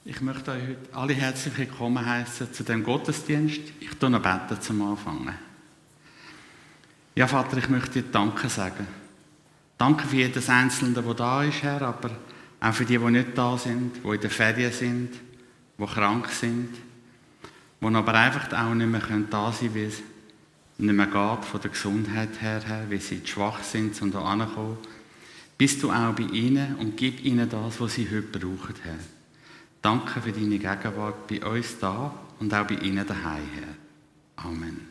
Ich möchte euch heute alle herzlich willkommen heißen zu dem Gottesdienst. Ich tue noch beten zum Anfangen. Ja, Vater, ich möchte dir Danke sagen. Danke für jedes Einzelne, der da ist, Herr, aber auch für die nicht da sind, die in der Ferien sind, die krank sind, die aber einfach auch nicht mehr da sein können, weil es nicht mehr geht von der Gesundheit her, Herr, weil sie zu schwach sind, um da hinzukommen. Bist du auch bei ihnen und gib ihnen das, was sie heute brauchen, Herr. Danke für deine Gegenwart bei uns da und auch bei ihnen daheim, Herr. Amen.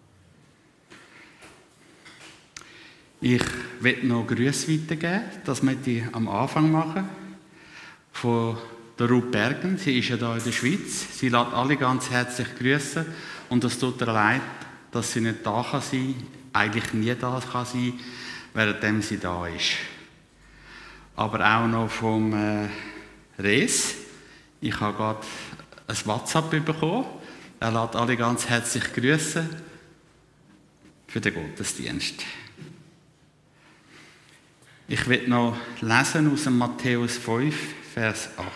Ich will noch Grüße weitergeben, das möchte ich am Anfang machen, von der Ruth Bergen. Sie ist ja hier in der Schweiz. Sie lässt alle ganz herzlich grüßen und es tut ihr leid, dass sie nicht da kann sein, eigentlich nie da kann sein, währenddem sie da ist. Aber auch noch vom Res. Ich habe gerade ein WhatsApp bekommen. Er lässt alle ganz herzlich grüßen für den Gottesdienst. Ich will noch lesen aus dem Matthäus 5, Vers 8.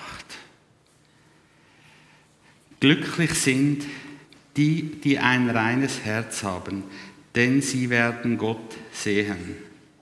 Glücklich sind die, die ein reines Herz haben, denn sie werden Gott sehen.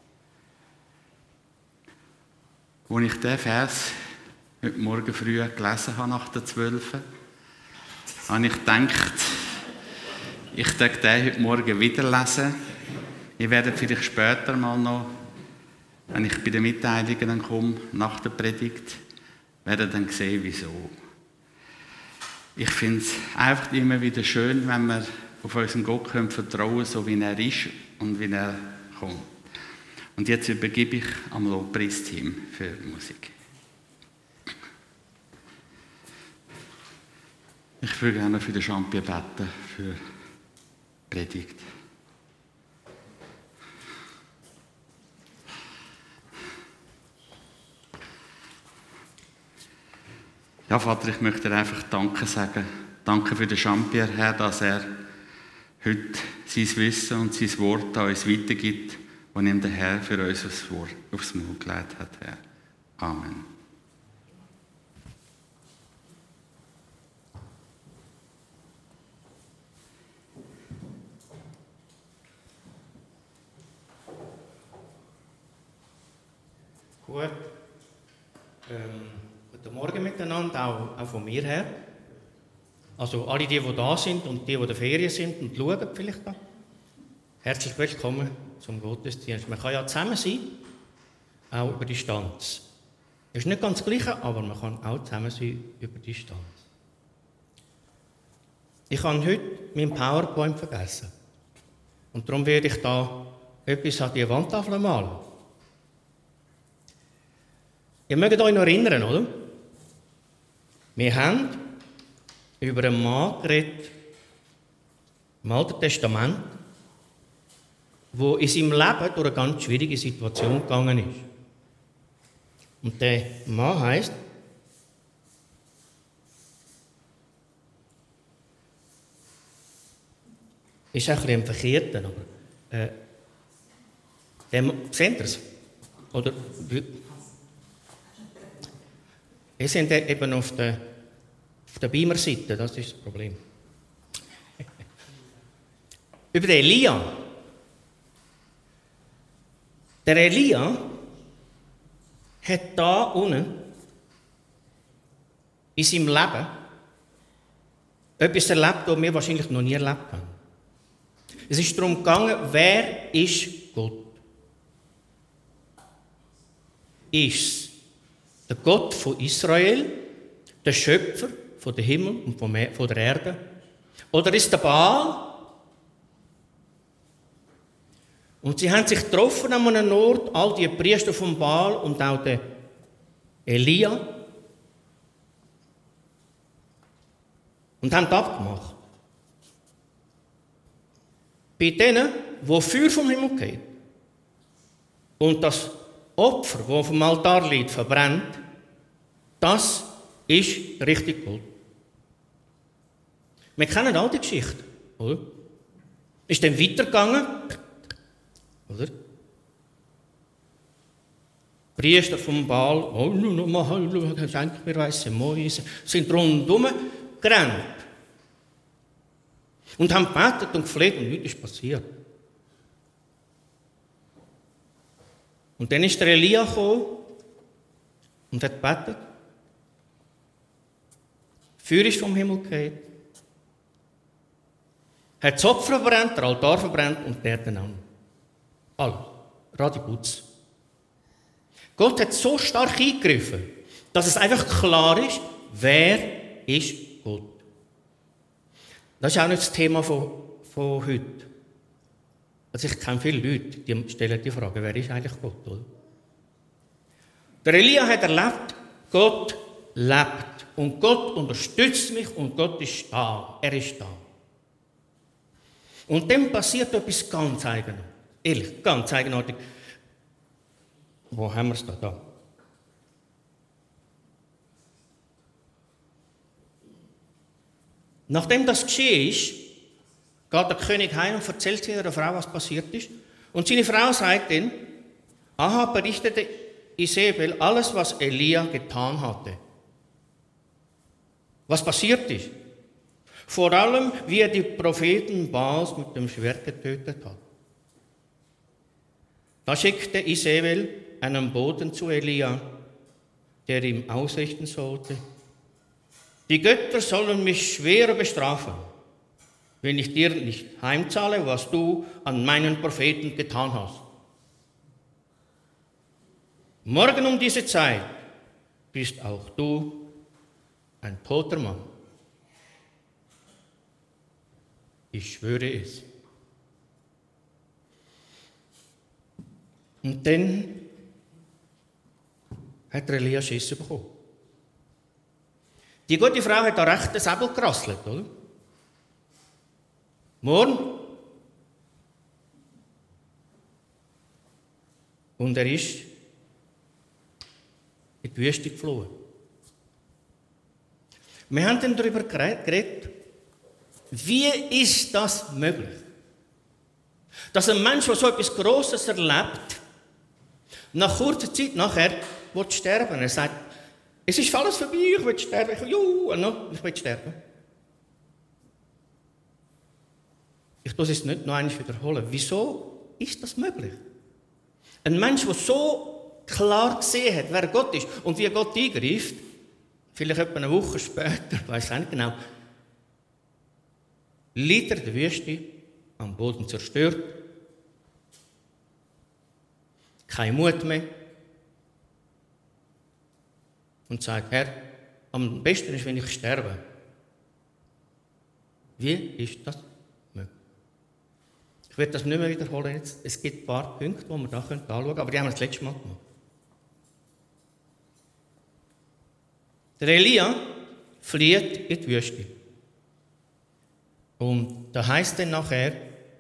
Als ich diesen Vers heute Morgen früh gelesen habe, nach der 12, habe ich gedacht, ich werde den heute Morgen wieder lesen. Ich werde vielleicht später mal noch, wenn ich bei den Mitteilungen dann komme, nach der Predigt, werde dann sehen, wieso. Ich finde es einfach immer wieder schön, wenn wir auf unseren Gott vertrauen können, so wie er ist und wie er kommt. Und jetzt übergebe ich am Lobpreisteam für die Musik. Ich würde gerne für den Champion beten, für die Predigt. Ja, Vater, ich möchte dir einfach Danke sagen. Danke für den Champion, Herr, dass er heute sein Wissen und sein Wort an uns weitergibt, das ihm der Herr für uns aufs Maul gelegt hat, Herr. Amen. Gut. Guten Morgen miteinander, auch von mir her. Also alle die da sind und die in der Ferien sind und schauen vielleicht da. Herzlich willkommen zum Gottesdienst. Man kann ja zusammen sein, auch über Distanz. Das ist nicht ganz das Gleiche, aber man kann auch zusammen sein über Distanz. Ich habe heute meinen PowerPoint vergessen. Und darum werde ich da etwas an die Wandtafel malen. Ihr mögt euch noch erinnern, oder? Wir haben über einen Mann geredet, im Alten Testament, der in seinem Leben durch eine ganz schwierige Situation gegangen ist. Und der Mann heisst ist ein bisschen ein Verkehrter, aber seht ihr es? Oder wir sind eben auf der Beamer-Seite, das ist das Problem. Über den Elia. Der Elia hat da unten in seinem Leben etwas erlebt, das wir wahrscheinlich noch nie erlebt haben. Es ist darum gegangen, wer ist Gott? Ist es der Gott von Israel, der Schöpfer von dem Himmel und von der Erde? Oder ist der Baal? Und sie haben sich getroffen an einem Ort, all die Priester vom Baal und auch der Elia, und haben abgemacht. Bei denen, wo Feuer vom Himmel geht und das Opfer, das auf dem Altar liegt, verbrennt, das ist richtig Gold. Wir kennen all die Geschichte, oder? Ist dann weitergegangen, oder? Priester vom Baal, schenk mir weisse Mäuse, sind rundherum gerannt. Und haben gebetet und gefleht und nichts ist passiert. Und dann ist der Elia gekommen und hat gebetet. Feuer ist vom Himmel gefallen. Hat das Opfer verbrannt, der Altar verbrannt und der dann an. Alles. Radiputz. Gott hat so stark eingegriffen, dass es einfach klar ist, wer ist Gott. Das ist auch nicht das Thema von heute. Also ich kenne viele Leute, die stellen die Frage, wer ist eigentlich Gott? Oder? Der Elia hat erlebt, Gott lebt. Und Gott unterstützt mich und Gott ist da. Er ist da. Und dann passiert etwas ganz Eigenartiges. Ehrlich, ganz eigenartig. Wo haben wir es da? Nachdem das geschehen ist, geht der König heim und erzählt seiner Frau, was passiert ist. Und seine Frau sagt dann, Ahab berichtete Isabel alles, was Elia getan hatte. Was passiert ist. Vor allem, wie er die Propheten Baals mit dem Schwert getötet hat. Da schickte Isabel einen Boten zu Elia, der ihm ausrichten sollte: Die Götter sollen mich schwer bestrafen, wenn ich dir nicht heimzahle, was du an meinen Propheten getan hast. Morgen um diese Zeit bist auch du ein toter Mann. Ich schwöre es. Und dann hat Elia Schiss bekommen. Die gute Frau hat da recht den Säbel gerasselt, oder? Morgen. Und er ist in die Wüste geflohen. Wir haben dann darüber geredet, wie ist das möglich? Dass ein Mensch, der so etwas Grosses erlebt, nach kurzer Zeit nachher sterben will. Er sagt, es ist alles vorbei, ich will sterben. Ich will sterben. Ich muss es nicht noch einmal wiederholen. Wieso ist das möglich? Ein Mensch, der so klar gesehen hat, wer Gott ist und wie Gott eingreift, vielleicht etwa eine Woche später, ich weiß nicht genau, liegt er in der Wüste, am Boden zerstört, kein Mut mehr und sagt, Herr, am besten ist, wenn ich sterbe. Wie ist das möglich? Ich werde das nicht mehr wiederholen jetzt. Es gibt ein paar Punkte, die wir da anschauen können, aber die haben wir das letzte Mal gemacht. Der Elia flieht in die Wüste. Und da heisst dann nachher,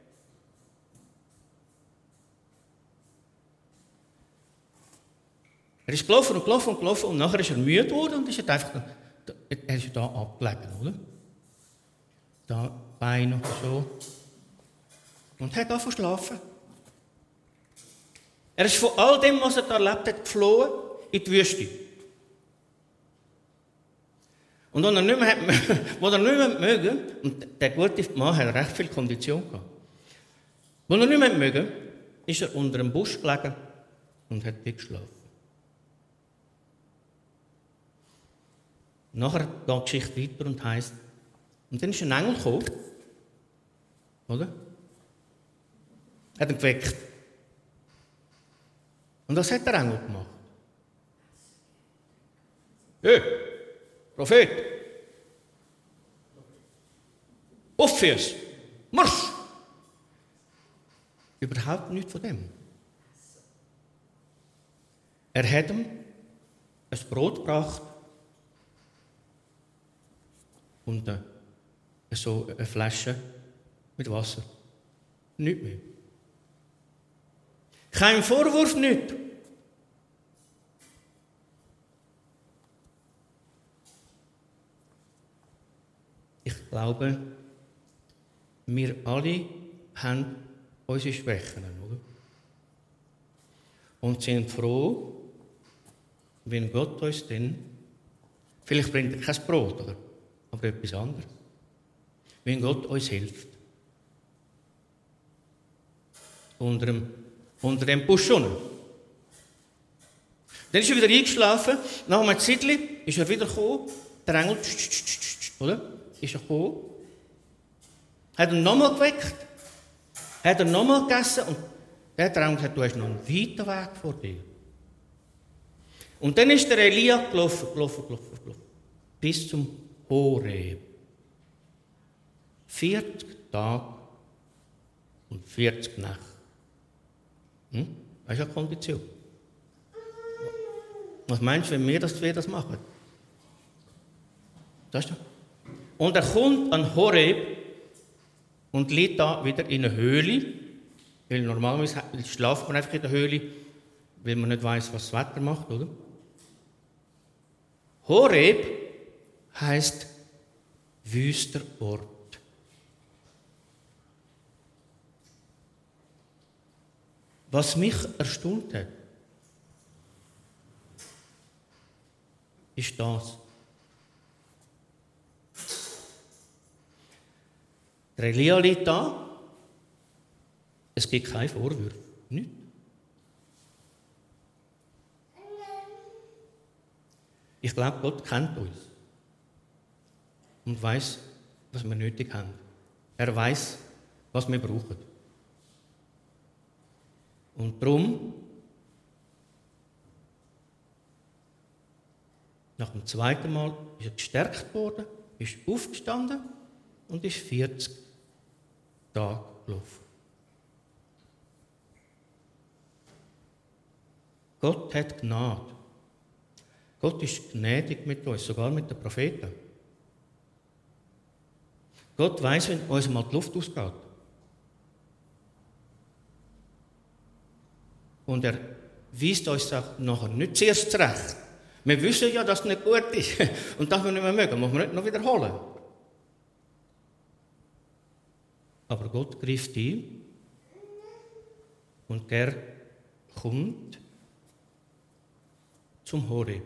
er ist gelaufen und gelaufen und gelaufen und nachher ist er müde geworden und ist einfach, er ist da abgelegen, oder? Da Beine und so. Und hat angefangen zu schlafen. Er ist von all dem, was er da erlebt hat, geflohen in die Wüste. Und als er nicht mehr mögen, und der gute Mann hat recht viel Kondition gehabt, als er nicht mehr mögen, ist er unter einem Busch gelegen und hat dort geschlafen. Nachher geht die Geschichte weiter und heisst, und dann ist ein Engel gekommen, oder? Hat ihn geweckt. Und was hat der Engel gemacht? Hey, Prophet! Auffürs! Marsch! Überhaupt nichts von dem. Er hat ihm ein Brot gebracht und so eine Flasche mit Wasser. Nichts mehr. Kein Vorwurf, nichts. Ich glaube, wir alle haben unsere Schwächen, oder? Und sind froh, wenn Gott uns dann, vielleicht bringt er kein Brot, oder? Aber etwas anderes. Wenn Gott uns hilft. Unter dem Busch unten. Dann ist er wieder eingeschlafen. Nach einem Zeitchen ist er wieder gekommen. Der Engel, oder? Ist er gekommen. Hat ihn nochmal geweckt. Hat er nochmal gegessen. Und der hat der Engel gesagt, du hast noch einen weiten Weg vor dir. Und dann ist der Elia gelaufen. Bis zum Horeb. 40 Tage und 40 Nächte. Das ist eine Kondition. Was meinst du, wenn wir das machen? Das ist das. Und er kommt an Horeb und liegt da wieder in einer Höhle. Weil normalerweise schlaft man einfach in der Höhle, weil man nicht weiß, was das Wetter macht, oder? Horeb heisst wüster Ort. Was mich erstaunt hat, ist das. Der Elia liegt da. Es gibt keine Vorwürfe. Nicht. Ich glaube, Gott kennt uns. Und weiß, was wir nötig haben. Er weiß, was wir brauchen. Und darum, nach dem zweiten Mal ist er gestärkt worden, ist aufgestanden und ist 40 Tage gelaufen. Gott hat Gnade. Gott ist gnädig mit uns, sogar mit den Propheten. Gott weiss, wenn uns mal die Luft ausgeht. Und er weist uns auch nachher nicht zuerst zurecht. Wir wissen ja, dass es nicht gut ist. Und das wir nicht mehr mögen, muss man nicht noch wiederholen. Aber Gott greift ein und er kommt zum Horeb.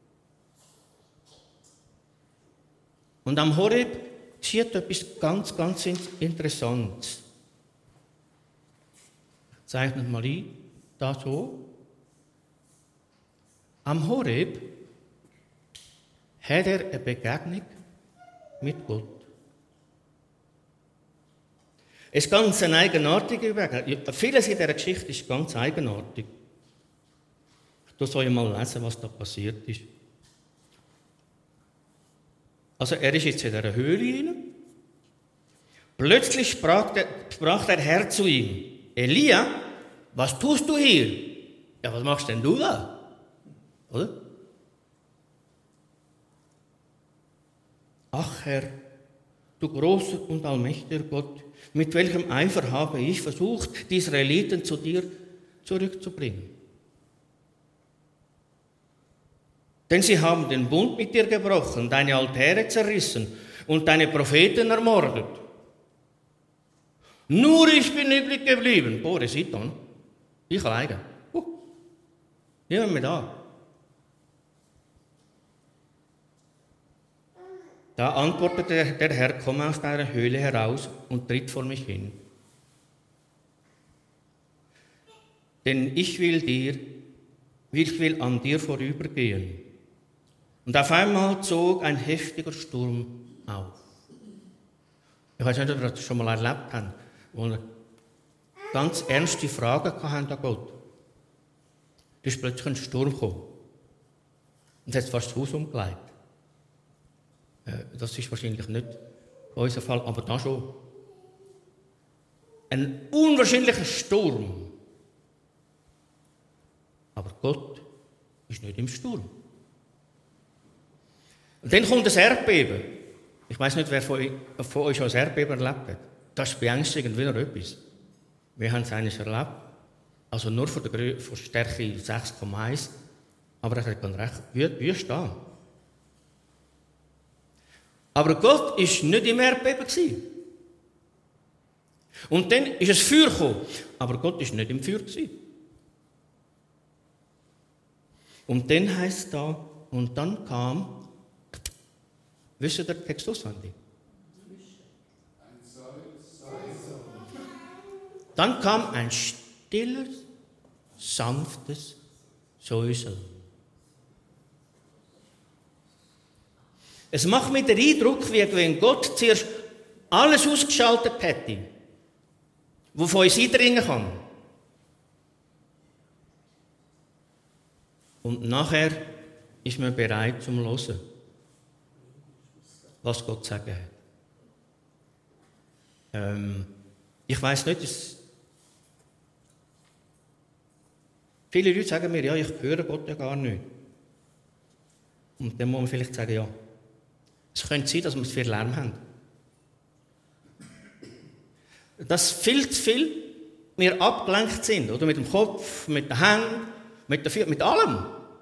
Und am Horeb geschieht etwas ganz, ganz Interessantes. Ich zeichne mal ein, da so. Am Horeb hat er eine Begegnung mit Gott. Es ist ganz eine eigenartige Begegnung. Vieles in dieser Geschichte ist ganz eigenartig. Ich soll mal lesen, was da passiert ist. Also er ist jetzt in dieser Höhle hinein. Plötzlich sprach der Herr zu ihm: Elia, was tust du hier? Ja, was machst denn du da? Oder? Ach Herr, du großer und allmächtiger Gott, mit welchem Eifer habe ich versucht, die Israeliten zu dir zurückzubringen. Denn sie haben den Bund mit dir gebrochen, deine Altäre zerrissen und deine Propheten ermordet. Nur ich bin übrig geblieben. Boah, Sidon. Ich alleine. Niemand mehr da. Da antwortete der Herr: Komm aus deiner Höhle heraus und tritt vor mich hin. Denn ich will an dir vorübergehen. Und auf einmal zog ein heftiger Sturm auf. Ich weiß nicht, ob ihr das schon mal erlebt habt, wo ihr ganz ernste Fragen hatten an Gott. Da ist plötzlich ein Sturm gekommen. Und es hat fast das Haus umgelegt. Das ist wahrscheinlich nicht unser Fall, aber da schon. Ein unwahrscheinlicher Sturm. Aber Gott ist nicht im Sturm. Und dann kommt das Erdbeben. Ich weiß nicht, wer von euch schon ein Erdbeben erlebt hat. Das ist beängstigend wieder etwas. Wir haben es eines erlebt. Also nur von Stärke 6,1. Aber er hat ganz recht. Wüst da. Aber Gott war nicht im Erdbeben. Und dann ist es Feuer gekommen. Aber Gott war nicht im Feuer. Und dann heisst es da, und dann kam, wisst ihr den Text auswendig? Dann kam ein stilles, sanftes Säuseln. Es macht mir den Eindruck, wie wenn Gott zuerst alles ausgeschaltet hätte, was von uns eindringen kann. Und nachher ist man bereit zum Hören, was Gott zu sagen hat. Ich weiss nicht, viele Leute sagen mir, ja, ich höre Gott ja gar nicht. Und dann muss man vielleicht sagen, ja, es könnte sein, dass wir zu viel Lärm haben. Dass viel zu viel wir abgelenkt sind, oder mit dem Kopf, mit den Händen, mit den Füßen, mit allem.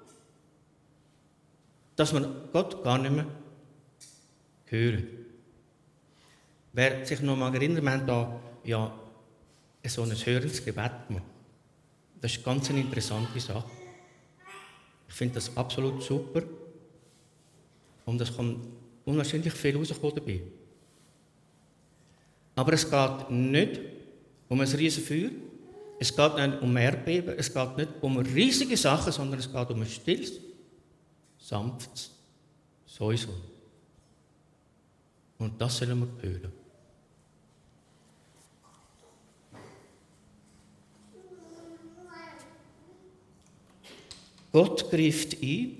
Dass wir Gott gar nicht mehr hören. Wer sich noch mal erinnert, wir haben da ja so ein hörendes Gebet gemacht. Das ist ganz eine interessante Sache. Ich finde das absolut super. Und es kann unwahrscheinlich viel rauskommen dabei. Aber es geht nicht um ein riesiges Feuer, es geht nicht um Erdbeben, es geht nicht um riesige Sachen, sondern es geht um ein stilles, sanftes Säuseln. Und das sollen wir hören. Gott greift ein.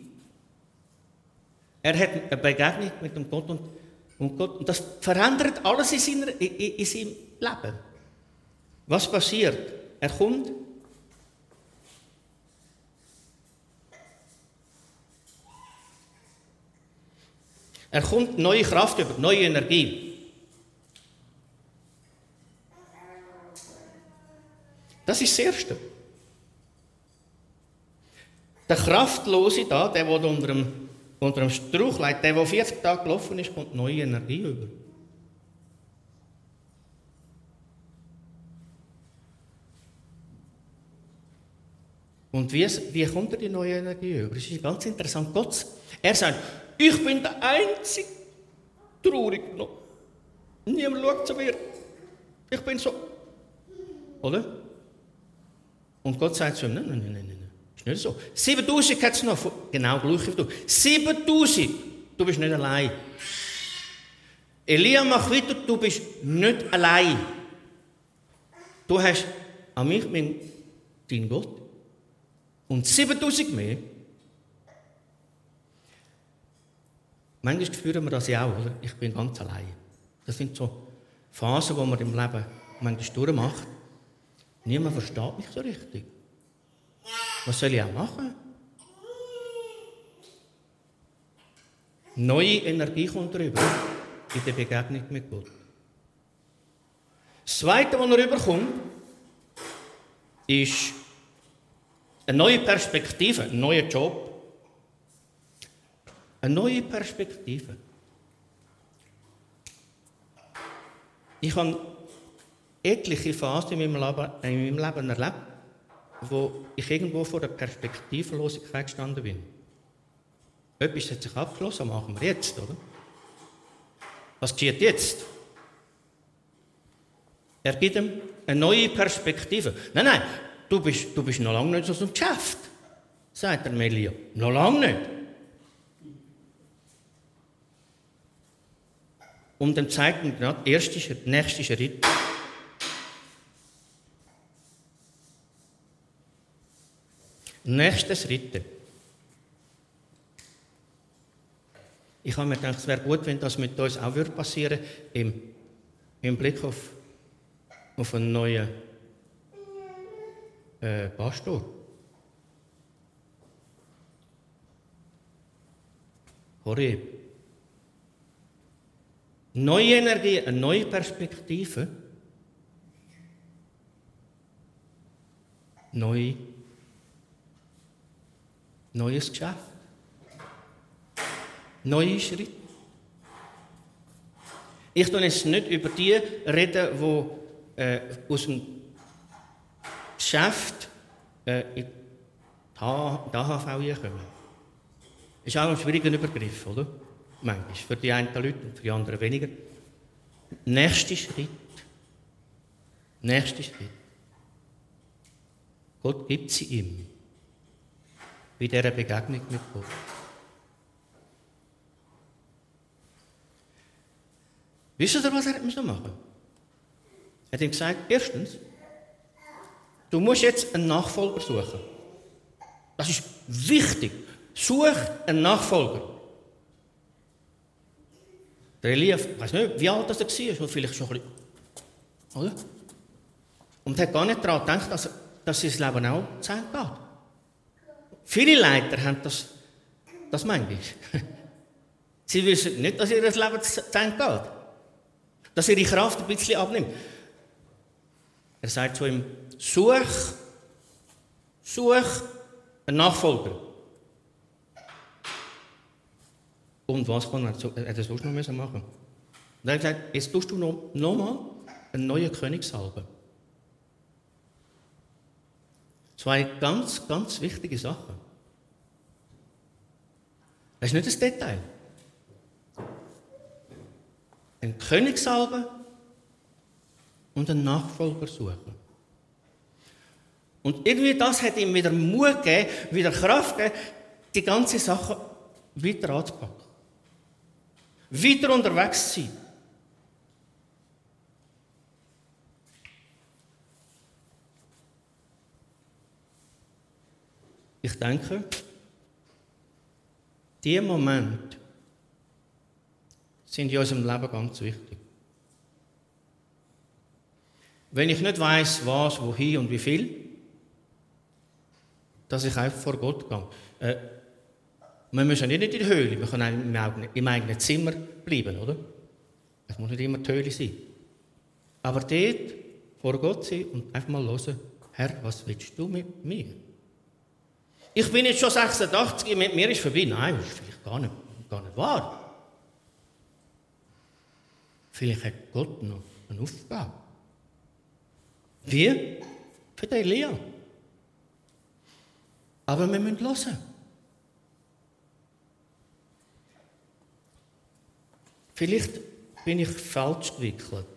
Er hat eine Begegnung mit dem Gott und das verändert alles in seinem Leben. Was passiert? Er kommt. Er kommt neue Kraft über, neue Energie. Das ist das Erste. Der Kraftlose da, der unter dem Strauch liegt, der 40 Tage gelaufen ist, kommt neue Energie über. Und wie kommt er die neue Energie über? Das ist ganz interessant. Gott, er sagt, ich bin der einzige Traurige noch. Niemand schaut zu mir. Ich bin so. Oder? Und Gott sagt zu ihm, nein. Ist nicht so. 7000 hat es noch. Genau gleich wie du. 7000. Du bist nicht allein. Elia, mach weiter, du bist nicht allein. Du hast an mich, dein Gott. Und 7000 mehr. Manchmal spüren wir das ja auch, oder? Ich bin ganz allein. Das sind so Phasen, die man im Leben manchmal durchmacht. Niemand versteht mich so richtig. Was soll ich auch machen? Neue Energie kommt rüber in der Begegnung mit Gott. Das Zweite, was er rüberkommt, ist eine neue Perspektive, ein neuer Job. Eine neue Perspektive. Ich habe etliche Phasen in meinem Leben erlebt, wo ich irgendwo vor der Perspektivlosigkeit gestanden bin. Etwas hat sich abgeschlossen, was machen wir jetzt, oder? Was geschieht jetzt? Er gibt ihm eine neue Perspektive. Nein, du bist noch lange nicht aus dem Geschäft, sagt der Melia. Noch lange nicht. Und dann zeigt er gerade der nächste Schritt. Nächste Schritte. Ich habe mir gedacht, es wäre gut, wenn das mit uns auch passieren würde, im Blick auf einen neuen Pastor. Horeb. Neue Energie, eine neue Perspektive. Neues Geschäft. Neue Schritte. Ich rede jetzt nicht über die reden, die aus dem Geschäft die AHV reinkommen. Ist auch ein schwieriger Übergriff, oder? Manchmal. Für die einen Leute und für die anderen weniger. Nächster Schritt. Gott gibt sie ihm. Bei dieser Begegnung mit Gott. Wisst ihr, was er machen musste? Er hat ihm gesagt, erstens, du musst jetzt einen Nachfolger suchen. Das ist wichtig. Such einen Nachfolger. Der Elia, ich weiss nicht, wie alt er war, vielleicht schon ein bisschen, oder? Und er hat gar nicht daran gedacht, dass sein Leben auch zu Ende geht. Viele Leiter haben das manchmal. Sie wissen nicht, dass ihr Leben zu Ende geht. Dass ihre Kraft ein bisschen abnimmt. Er sagt zu ihm, such einen Nachfolger. Und was kann er sonst noch machen? Und er hat gesagt, jetzt tust du noch mal einen neuen König salben. Zwei ganz, ganz wichtige Sachen. Das ist nicht ein Detail. Einen König salben und einen Nachfolger suchen. Und irgendwie das hat ihm wieder Mut gegeben, wieder Kraft gegeben, die ganze Sache weiter anzupacken. Weiter unterwegs zu sein. Ich denke, diese Momente sind in unserem Leben ganz wichtig. Wenn ich nicht weiss, was, wohin und wie viel, dass ich einfach vor Gott gehe. Wir müssen nicht in die Höhle, wir können auch im eigenen Zimmer bleiben, oder? Es muss nicht immer die Höhle sein. Aber dort vor Gott sein und einfach mal hören, Herr, was willst du mit mir? Ich bin jetzt schon 86, mit mir ist vorbei. Nein, das ist vielleicht gar nicht wahr. Vielleicht hat Gott noch eine Aufgabe. Wie? Für den Elia. Aber wir müssen hören. Vielleicht bin ich falsch gewickelt.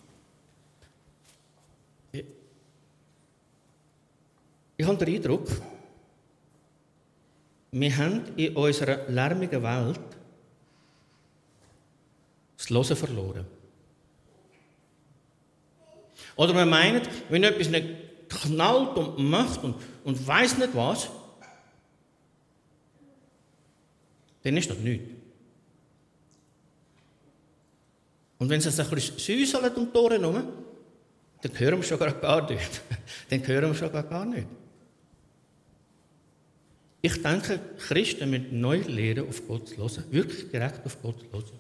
Ich habe den Eindruck, wir haben in unserer lärmigen Welt das Hören verloren. Oder wir meinen, wenn etwas nicht knallt und macht und weiss nicht was, dann ist das nichts. Und wenn es ein bisschen säuselt um die Ohren herum, dann hören wir schon gar nicht. Dann hören wir schon gar nicht. Ich denke, Christen müssen neu lernen, auf Gott zu hören. Wirklich direkt auf Gott zu hören.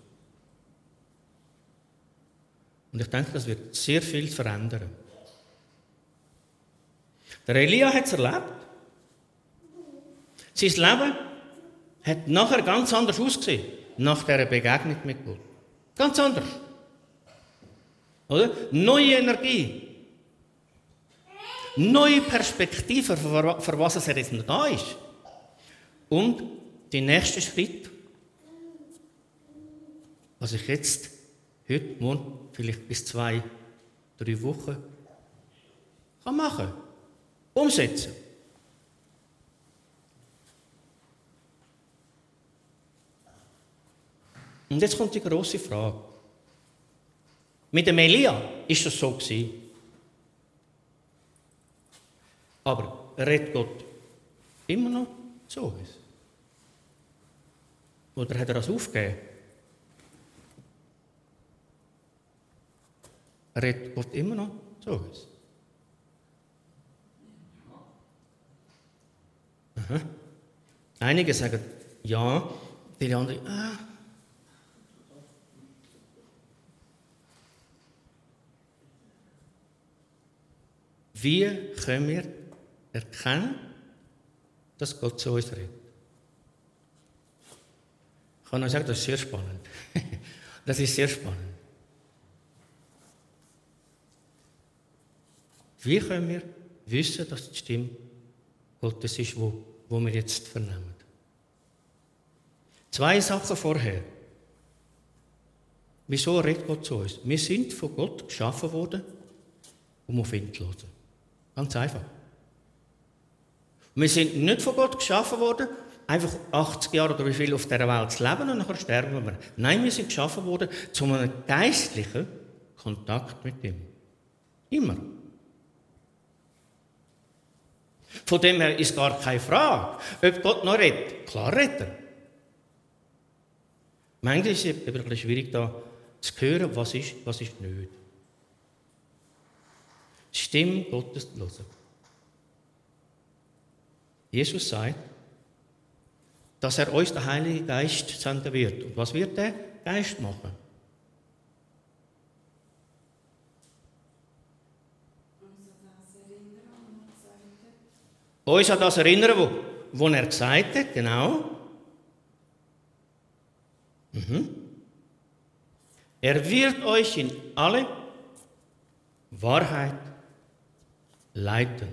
Und ich denke, das wird sehr viel verändern. Der Elia hat es erlebt. Sein Leben hat nachher ganz anders ausgesehen, nach dieser Begegnung mit Gott. Ganz anders. Oder? Neue Energie. Neue Perspektive, für was er jetzt noch da ist. Und der nächste Schritt, was ich jetzt, heute, morgen, vielleicht bis 2-3 Wochen, kann machen. Umsetzen. Und jetzt kommt die grosse Frage. Mit dem Elia ist das so gewesen. Aber redet Gott immer noch zu uns? Oder hat er das aufgegeben? Redet Gott immer noch zu uns? Aha. Einige sagen ja, die anderen Wie können wir erkennen, dass Gott zu uns redet? Ich kann euch sagen, das ist sehr spannend. Das ist sehr spannend. Wie können wir wissen, dass die Stimme Gottes ist, wo wir jetzt vernehmen. 2 Sachen vorher. Wieso redet Gott zu uns? Wir sind von Gott geschaffen worden, um auf ihn zu hören. Ganz einfach. Wir sind nicht von Gott geschaffen worden, einfach 80 Jahre oder wie viel auf dieser Welt zu leben und nachher sterben wir. Nein, wir sind geschaffen worden zu einem geistlichen Kontakt mit ihm. Immer. Von dem her ist gar keine Frage, ob Gott noch redet. Klar redet er. Manchmal ist es ein bisschen schwierig, da zu hören, was ist nicht. Die Stimme Gottes zu hören. Jesus sagt, dass er uns den Heiligen Geist senden wird. Und was wird der Geist machen? Uns an das erinnern, was er gesagt hat, genau. Er wird euch in alle Wahrheit leiten.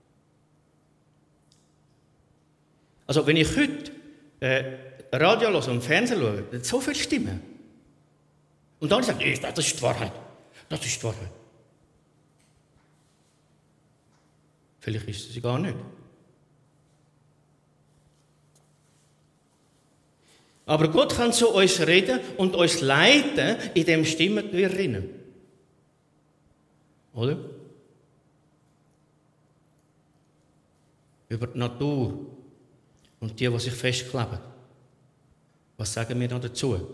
Also wenn ich heute Radio höre und Fernsehen schaue, dann so viele Stimmen. Und dann sagt das ist die Wahrheit. Das ist die Wahrheit. Vielleicht ist es sie gar nicht. Aber Gott kann zu uns reden und uns leiten in dem Stimmengewirr hinein. Oder? Über die Natur und die sich festkleben. Was sagen wir noch dazu? Ist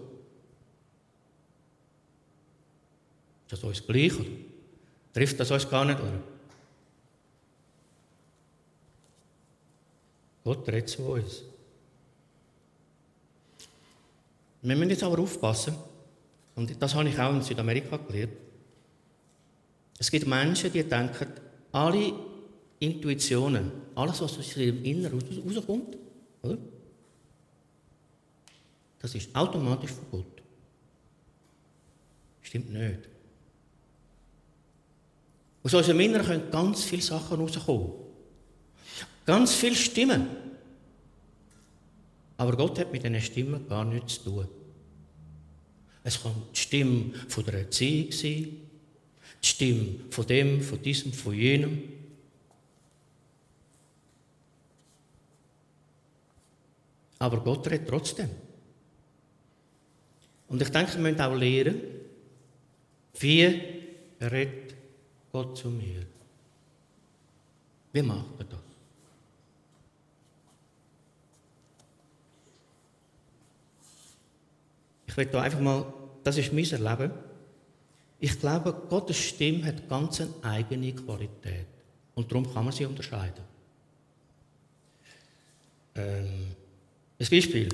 das uns gleich? Oder? Trifft das uns gar nicht? Oder? Gott redet zu uns. Wir müssen jetzt aber aufpassen, und das habe ich auch in Südamerika gelernt. Es gibt Menschen, die denken, alle Intuitionen, alles, was aus ihrem Inneren rauskommt, oder? Das ist automatisch von Gott. Stimmt nicht. Aus unserem Inneren können ganz viele Sachen rauskommen. Ganz viele Stimmen. Aber Gott hat mit diesen Stimmen gar nichts zu tun. Es kann die Stimme von der Erziehung sein, die Stimme von dem, von diesem, von jenem. Aber Gott redet trotzdem. Und ich denke, wir müssen auch lernen, wie redet Gott zu mir. Wie macht er das? Ich will da einfach mal, das ist mein Erleben. Ich glaube, Gottes Stimme hat ganz eine eigene Qualität. Und darum kann man sie unterscheiden. Ein Beispiel.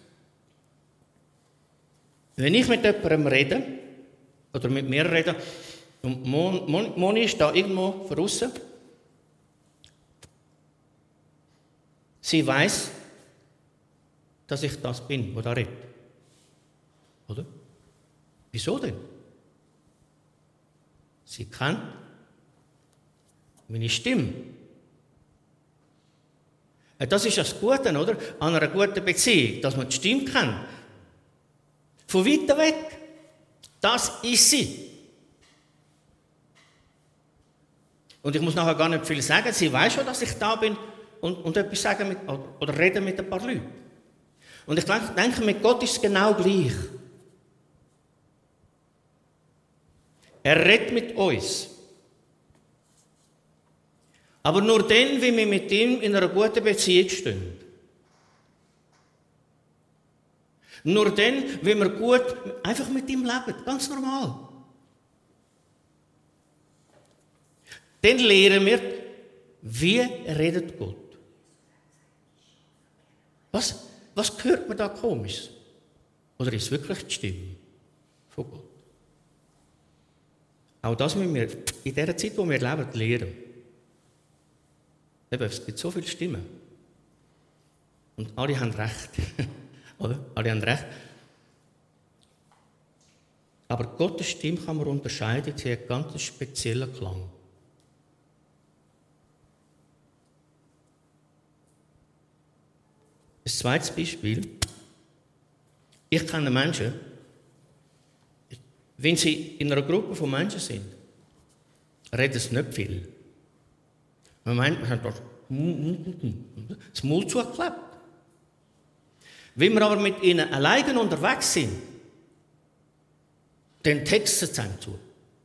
Wenn ich mit jemandem rede, oder mit mir rede, und Moni ist da irgendwo draussen, sie weiss, dass ich das bin, der da redet. Oder? Wieso denn? Sie kennt meine Stimme. Das ist das Gute, oder? An einer guten Beziehung, dass man die Stimme kennt. Von weit weg. Das ist sie. Und ich muss nachher gar nicht viel sagen. Sie weiß schon, dass ich da bin und etwas sagen oder reden mit ein paar Leuten. Und ich denke, mit Gott ist es genau gleich. Er redet mit uns. Aber nur dann, wie wir mit ihm in einer guten Beziehung stehen. Nur dann, wie wir gut einfach mit ihm leben. Ganz normal. Dann lernen wir, wie redet Gott. Was hört man da komisch? Oder ist es wirklich die Stimme von Gott? Auch das müssen wir in der Zeit, wo wir leben, lernen. Eben, es gibt so viele Stimmen. Und alle haben recht. Oder? Alle haben recht. Aber Gottes Stimme kann man unterscheiden. Sie hat einen ganz speziellen Klang. zweites Beispiel. Ich kenne Menschen, wenn sie in einer Gruppe von Menschen sind, reden sie nicht viel. Man meint, man hat das Mund zugeklebt. Wenn wir aber mit ihnen alleine unterwegs sind, dann texten sie einem zu.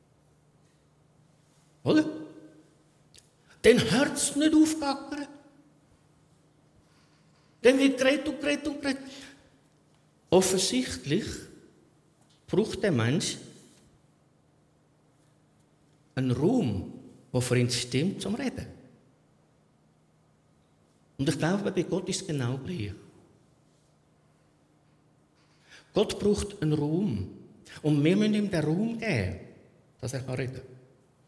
Oder? Dann hört es nicht aufgackern. Dann wird geredet und geredet und geredet. Offensichtlich braucht der Mensch einen Raum, der für ihn stimmt, zum Reden. Und ich glaube, bei Gott ist es genau gleich. Gott braucht einen Raum. Und wir müssen ihm den Raum geben, dass er reden kann.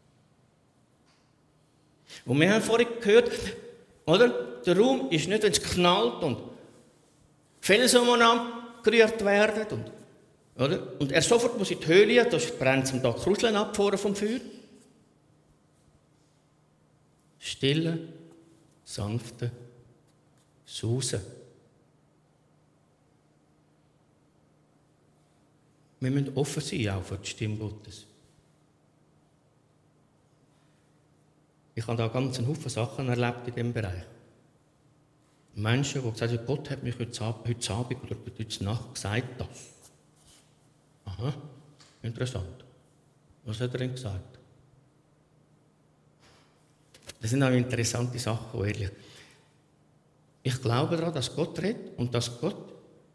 Und wir haben vorhin gehört, oder? Der Raum ist nicht, wenn es knallt und Felsen umeinander gerührt werden. Und er sofort muss in die Höhle, da brennt ihm da Kruseln ab vorne vom Feuer. Stille, sanfte Sausen. Wir müssen offen sein, auch für die Stimme Gottes. Ich habe da ganz einen Haufen Sachen erlebt in diesem Bereich. Menschen, die gesagt haben, Gott hat mich heute Abend oder heute Nacht gesagt, das. Aha, interessant. Was hat er denn gesagt? Das sind auch interessante Sachen, ehrlich. Ich glaube daran, dass Gott redet und dass Gott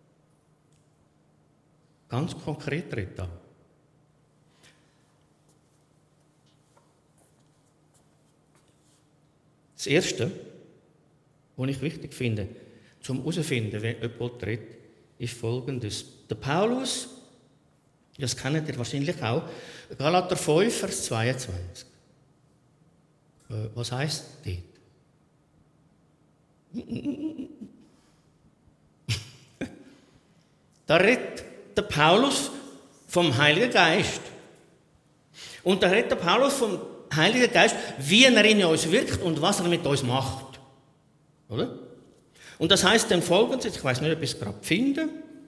ganz konkret redet. Das Erste, was ich wichtig finde, zum herauszufinden, ob Gott redet, ist Folgendes. Der Paulus, das kennt ihr wahrscheinlich auch, Galater 5, Vers 22. Was heisst das? Da redet der Paulus vom Heiligen Geist. Und da redet der Paulus vom Heiligen Geist, wie er in uns wirkt und was er mit uns macht. Oder? Und das heißt dann Folgendes, ich weiß nicht, ob ich es gerade finde.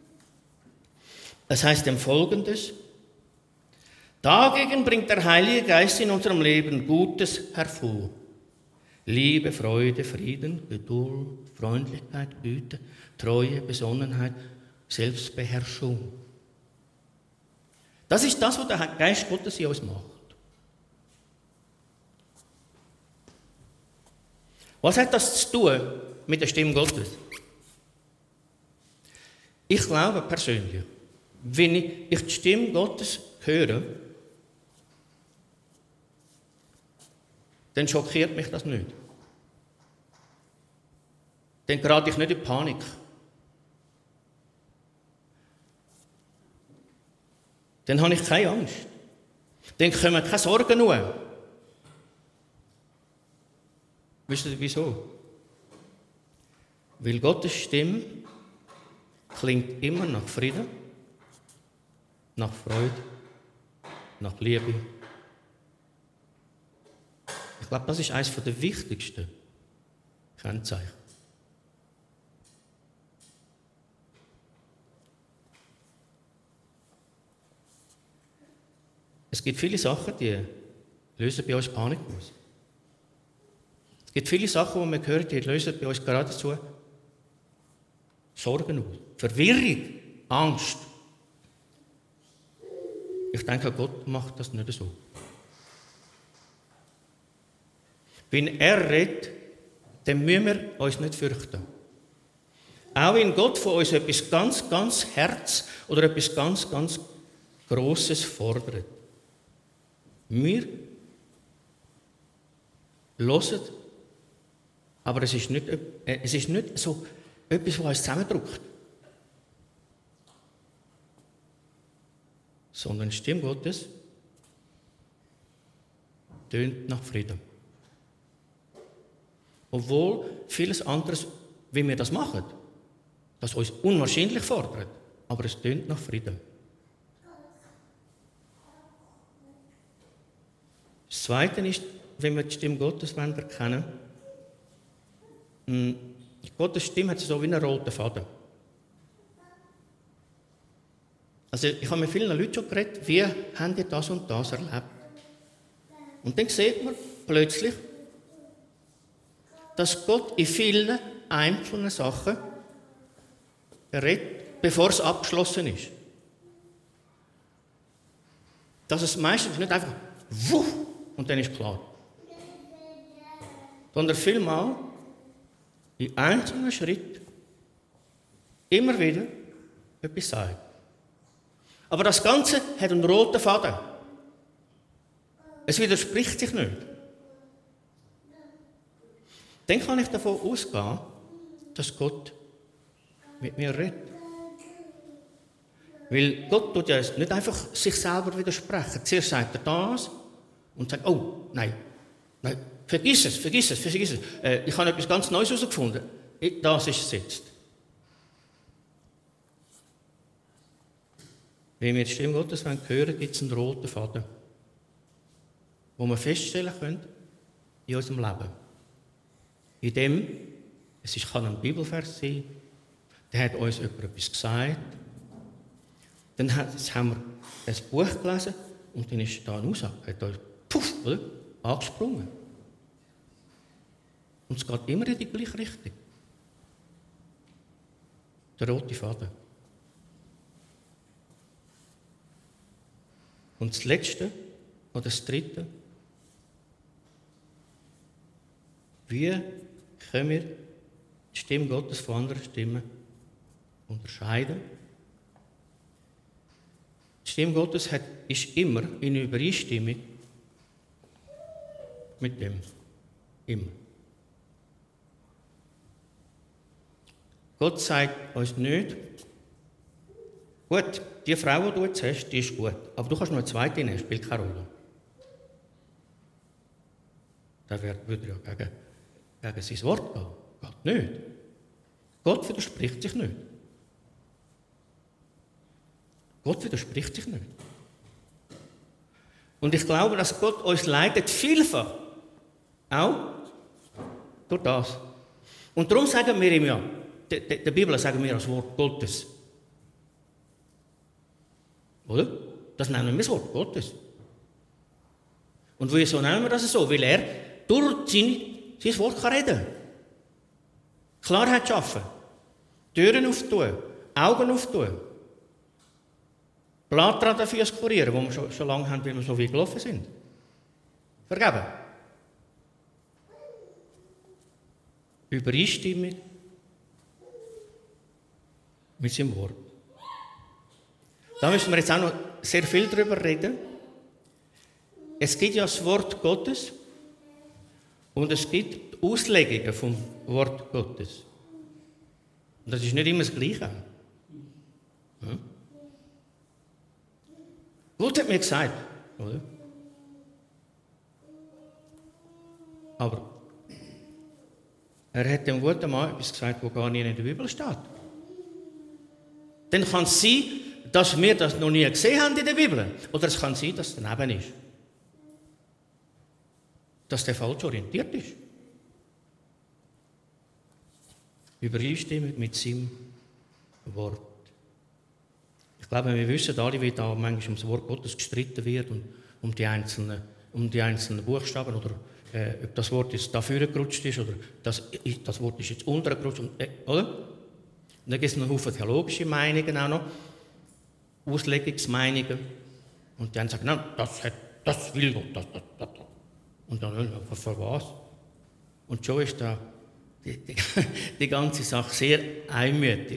Das heißt dann Folgendes. Dagegen bringt der Heilige Geist in unserem Leben Gutes hervor. Liebe, Freude, Frieden, Geduld, Freundlichkeit, Güte, Treue, Besonnenheit, Selbstbeherrschung. Das ist das, was der Geist Gottes in uns macht. Was hat das zu tun mit der Stimme Gottes? Ich glaube persönlich, wenn ich die Stimme Gottes höre, dann schockiert mich das nicht. Dann gerate ich nicht in Panik. Dann habe ich keine Angst. Dann kommen keine Sorgen nur. Wisst ihr wieso? Weil Gottes Stimme klingt immer nach Frieden, nach Freude, nach Liebe. Ich glaube, das ist eines der wichtigsten Kennzeichen. Es gibt viele Sachen, die lösen bei uns Panik aus. Es gibt viele Sachen, die wir hören, die lösen bei uns geradezu Sorgen aus. Verwirrung, Angst. Ich denke, Gott macht das nicht so. Wenn er redet, dann müssen wir uns nicht fürchten. Auch wenn Gott von uns etwas ganz, ganz Herz oder etwas ganz, ganz Grosses fordert. Wir hören, aber es ist nicht so etwas, was uns zusammendrückt. Sondern die Stimme Gottes tönt nach Frieden. Obwohl vieles anderes, wie wir das machen, das uns unwahrscheinlich fordert, aber es tönt nach Frieden. Das Zweite ist, wenn wir die Stimme Gottes erkennen wollen, Gottes Stimme hat so wie einen roten Faden. Also ich habe mit vielen Leuten schon geredet, wie haben die das und das erlebt? Und dann sieht man plötzlich, dass Gott in vielen einzelnen Sachen redet, bevor es abgeschlossen ist. Dass es meistens nicht einfach wuff und dann ist klar. Sondern vielmal in einzelnen Schritten immer wieder etwas sagt. Aber das Ganze hat einen roten Faden. Es widerspricht sich nicht. Dann kann ich davon ausgehen, dass Gott mit mir redet. Weil Gott tut ja nicht einfach sich selber widersprechen. Zuerst sagt er das und sagt, oh, nein, vergiss es. Ich habe etwas ganz Neues herausgefunden. Das ist es jetzt. Wenn wir die Stimme Gottes hören wollen, gibt es einen roten Faden, wo wir feststellen können in unserem Leben. In dem, kann ein Bibelvers sein, da hat uns jemand etwas gesagt, dann haben wir ein Buch gelesen und dann ist da eine Aussage, hat uns oder, angesprungen. Und es geht immer in die gleiche Richtung. Der rote Faden. Und das Letzte, oder das Dritte, wie können wir die Stimme Gottes von anderen Stimmen unterscheiden? Die Stimme Gottes ist immer in Übereinstimmung mit dem. Immer. Gott sagt uns nicht, gut, die Frau, die du jetzt hast, die ist gut, aber du kannst noch eine zweite nehmen, spielt keine Rolle. Das würde ja gegen sein Wort gehen. Geht nicht. Gott widerspricht sich nicht. Gott widerspricht sich nicht. Und ich glaube, dass Gott uns leitet vielfach auch durch das. Und darum sagen wir ihm ja, der Bibel sagen wir das Wort Gottes. Oder? Das nennen wir das Wort Gottes. Und wieso nennen wir das so? Weil er durch sein Wort kann reden. Klarheit schaffen. Türen auftun. Augen auftun. Blatt an den Füßen kurieren, die wir schon lange haben, weil wir so viel gelaufen sind. Vergeben. Übereinstimmung mit seinem Wort. Da müssen wir jetzt auch noch sehr viel darüber reden. Es gibt ja das Wort Gottes und es gibt Auslegungen vom Wort Gottes. Und das ist nicht immer das Gleiche. Ja? Gott hat mir gesagt, oder? Aber er hat dem guten Mann etwas gesagt, was gar nicht in der Bibel steht. Dann kann es sein, dass wir das noch nie gesehen haben in der Bibel. Oder es kann sein, dass es daneben ist. Dass der falsch orientiert ist. Übereinstimmung mit seinem Wort. Ich glaube, wir wissen alle, wie da manchmal um das Wort Gottes gestritten wird und um die einzelnen Buchstaben oder ob das Wort jetzt da vorne gerutscht ist oder das Wort ist jetzt unten gerutscht. Oder? Und dann gibt es noch einen Haufen theologische Meinungen auch noch, Auslegungsmeinungen. Und die einen sagen, nein, das will Gott, das. Und dann, für was? Und schon ist da die ganze Sache sehr einmütig.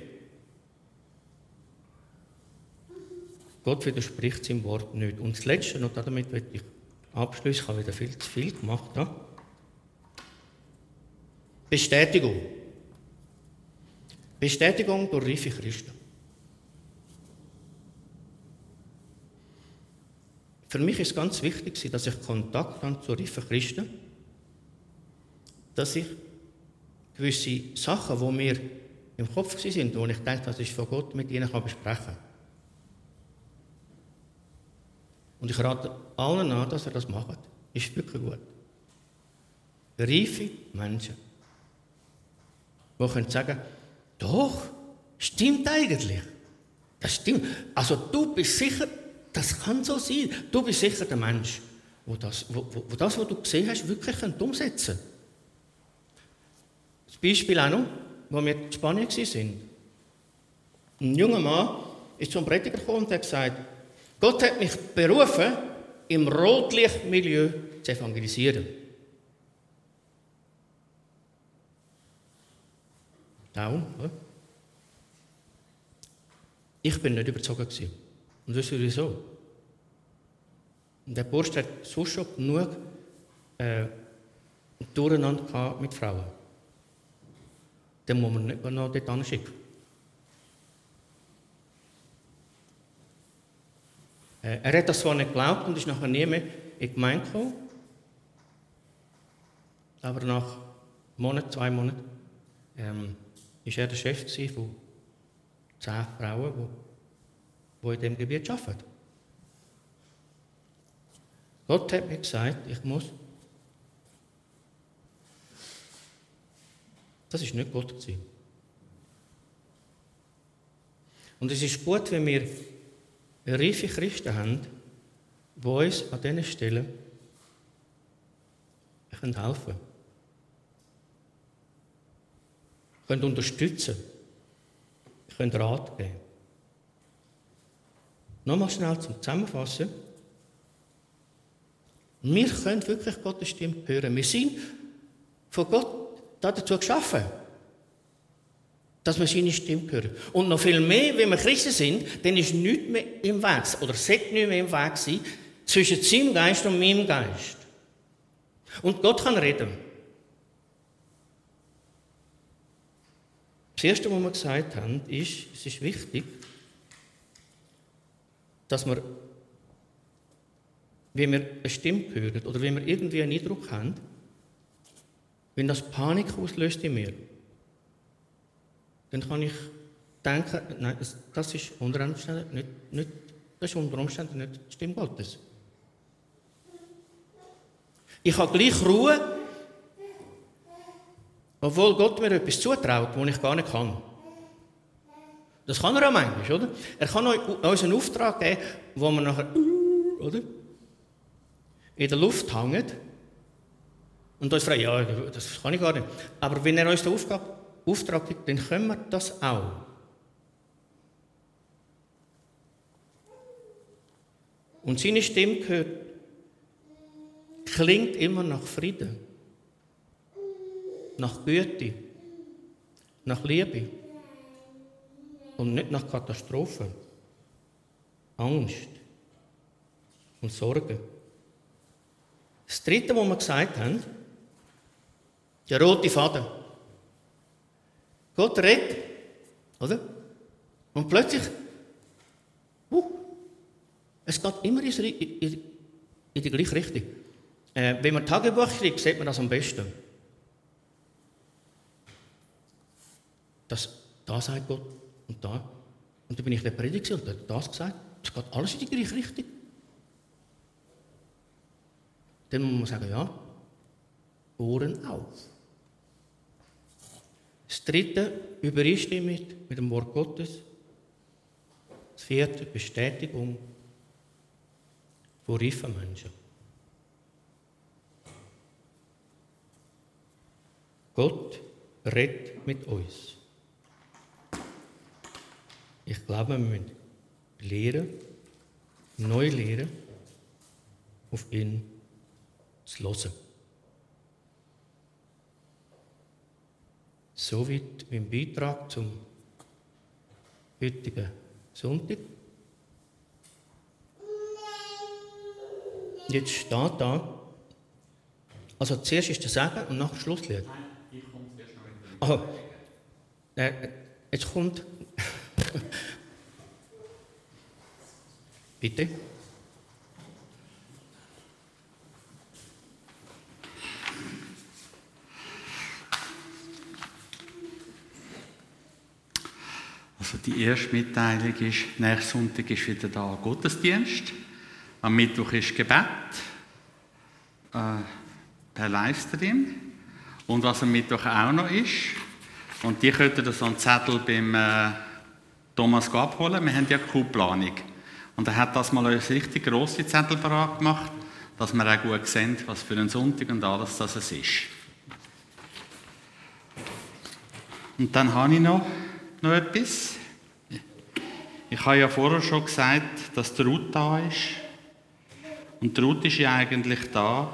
Gott widerspricht seinem Wort nicht. Und das Letzte, und damit möchte ich abschließen, ich habe wieder viel zu viel gemacht. Ja? Bestätigung. Bestätigung durch reife Christen. Für mich ist es ganz wichtig, dass ich Kontakt habe zu reifen Christen, dass ich gewisse Sachen, die mir im Kopf sind, wo ich denke, das ist von Gott, mit ihnen besprechen kann. Und ich rate allen an, dass er das macht. Ist wirklich gut. Reife Menschen. die können sagen, doch, stimmt eigentlich. Das stimmt. Also du bist sicher, das kann so sein. Du bist sicher der Mensch, wo das, was du gesehen hast, wirklich umsetzen könnte. Das Beispiel auch noch, wo wir in Spanien waren. Ein junger Mann ist zum Prediger gekommen und hat gesagt, Gott hat mich berufen, im Rotlichtmilieu zu evangelisieren. Darum, ja. Ich bin nicht überzeugt gewesen. Und wisst ihr wieso? Der Bursch hat sonst schon genug Durcheinander mit Frauen. Den muss man nicht noch dort hinschicken. Er hat das zwar nicht geglaubt und ist nachher nie mehr in die Gemeinde gekommen. Aber nach Monaten, 2 Monaten, war er der Chef von 10 Frauen, die in diesem Gebiet arbeiten. Gott hat mir gesagt, ich muss. Das war nicht Gott. Und es ist gut, wenn wir reife Christen haben, die uns an diesen Stellen helfen können, unterstützen, können Rat geben. Nochmal schnell zum Zusammenfassen. Wir können wirklich Gottes Stimme hören. Wir sind von Gott dazu geschaffen, dass wir seine Stimme hören. Und noch viel mehr, wenn wir Christen sind, dann ist nichts mehr im Weg, oder sollte nichts mehr im Weg sein, zwischen seinem Geist und meinem Geist. Und Gott kann reden. Das Erste, was wir gesagt haben, ist, es ist wichtig, dass wir, wenn wir eine Stimme hören oder wenn wir irgendwie einen Eindruck haben, wenn das Panik auslöst in mir, dann kann ich denken, nein, das ist unter Umständen nicht die Stimme Gottes. Ich habe gleich Ruhe, obwohl Gott mir etwas zutraut, was ich gar nicht kann. Das kann er auch manchmal, oder? Er kann uns einen Auftrag geben, wo wir nachher oder? In der Luft hängen und uns fragen, ja, das kann ich gar nicht. Aber wenn er uns den Auftrag gibt, dann können wir das auch. Und seine Stimme klingt immer nach Frieden, nach Güte, nach Liebe und nicht nach Katastrophen, Angst und Sorgen. Das Dritte, was wir gesagt haben, der rote Faden. Gott redet, oder? Und plötzlich, es geht immer in die gleiche Richtung. Wenn man Tagebuch schreibt, sieht man das am besten. Da sagt Gott und da. Und dann bin ich der Prediger und hat das gesagt. Es geht alles in die gleiche Richtung. Dann muss man sagen, ja, Ohren auf. Das Dritte, übereinstimmend mit dem Wort Gottes. Das Vierte, Bestätigung von reifen Menschen. Gott redet mit uns. Ich glaube, wir müssen lernen, neu lernen, auf ihn zu hören. Soweit mein Beitrag zum heutigen Sonntag. Jetzt steht da, also zuerst ist der Segen und nachher das Schlusslied. Nein, ich komme zuerst noch mit. Jetzt kommt... Bitte. Also die erste Mitteilung ist, nächsten Sonntag ist wieder da Gottesdienst. Am Mittwoch ist Gebet per Livestream. Und was am Mittwoch auch noch ist, Und die könnt ihr so einen Zettel beim Thomas abholen. Wir haben ja keine Planung. Und er hat das mal eine richtig grosse Zettel parat gemacht, dass wir auch gut sehen, was für ein Sonntag und alles das es ist. Und dann habe ich noch etwas. Ich habe ja vorher schon gesagt, dass die Ruth da ist. Und die Ruth ist ja eigentlich da,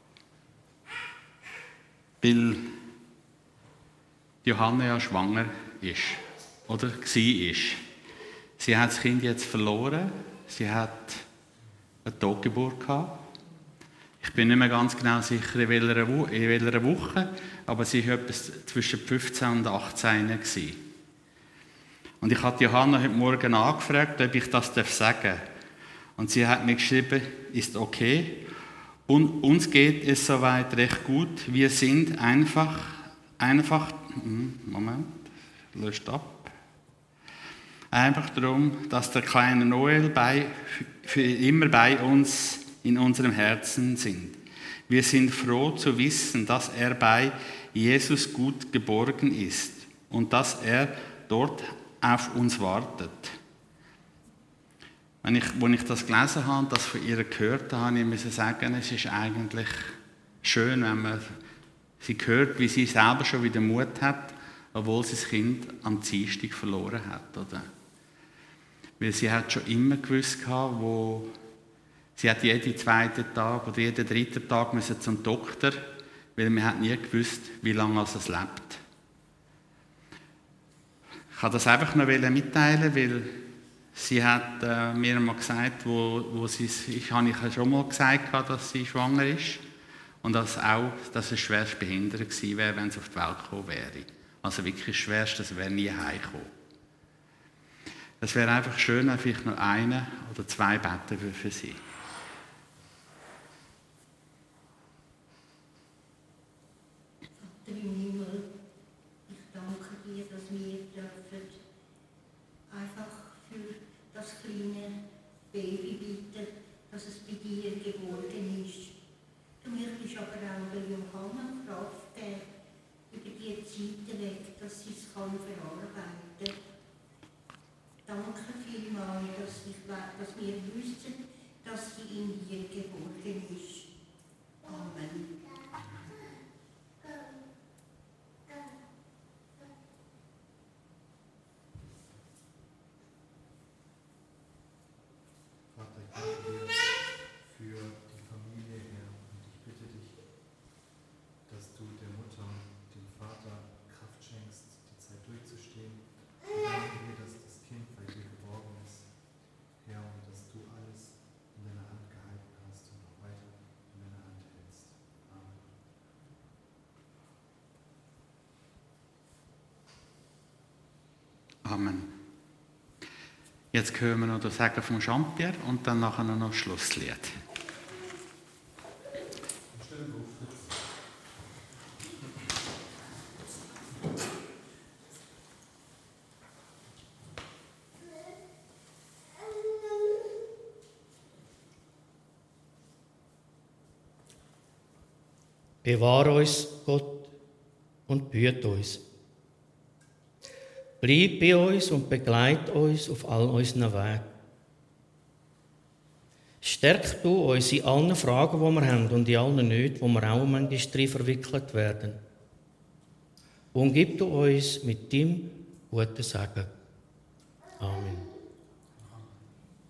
weil Johanna ja schwanger ist. Oder war. Sie hat das Kind jetzt verloren. Sie hat eine Totgeburt gehabt. Ich bin nicht mehr ganz genau sicher, in welcher Woche, aber sie war etwas zwischen 15 und 18 gewesen. Und ich habe Johanna heute Morgen angefragt, ob ich das sagen darf. Und sie hat mir geschrieben, ist okay. Und uns geht es soweit recht gut. Wir sind einfach, Moment, löscht ab. Einfach darum, dass der kleine Noel für immer bei uns in unserem Herzen sind. Wir sind froh zu wissen, dass er bei Jesus gut geborgen ist und dass er dort auf uns wartet. Als ich das gelesen habe und das von ihr gehört habe, musste ich sagen, es ist eigentlich schön, wenn man sie hört, wie sie selber schon wieder Mut hat, obwohl sie das Kind am Dienstag verloren hat. Oder? Weil sie hat schon immer gewusst, sie hat jeden zweiten Tag oder jeden dritten Tag zum Doktor, weil man hat nie gewusst, wie lange es lebt. Ich wollte das einfach noch mitteilen, weil sie hat mir mal gesagt, ich habe schon mal gesagt, dass sie schwanger ist und dass es schwerst behindert gewesen wäre, wenn sie auf die Welt gekommen wäre. Also wirklich schwerst, das wäre nie heimgekommen. Es wäre einfach schön, wenn vielleicht noch eine oder zwei beten für sie. Vater im Himmel, ich danke dir, dass wir dürfen einfach für das kleine Baby bitten, dass es bei dir geboren ist. Du möchtest aber auch der Johanna Kraft geben, über die Zeit weg, dass sie es verarbeiten kann. Danke vielmals, dass wir wissen, dass sie in dir geboren ist. Amen. Vater, ich danke dir für die Familie, Herr, und ich bitte dich, dass du der Mutter und dem Vater Kraft schenkst, die Zeit durchzustehen. Ich danke dir, dass das Kind bei dir geborgen ist, Herr, und dass du alles in deiner Hand gehalten hast und auch weiter in deiner Hand hältst. Amen. Amen. Jetzt hören wir noch das Sagen von Jean-Pierre und dann nachher noch das Schlusslied. Bewahre uns, Gott, und behüte uns. Bleib bei uns und begleite uns auf all unseren Wegen. Stärk du uns in allen Fragen, die wir haben und in allen Nöten, wo wir auch manchmal drin verwickelt werden. Und gib du uns mit deinem guten Segen. Amen.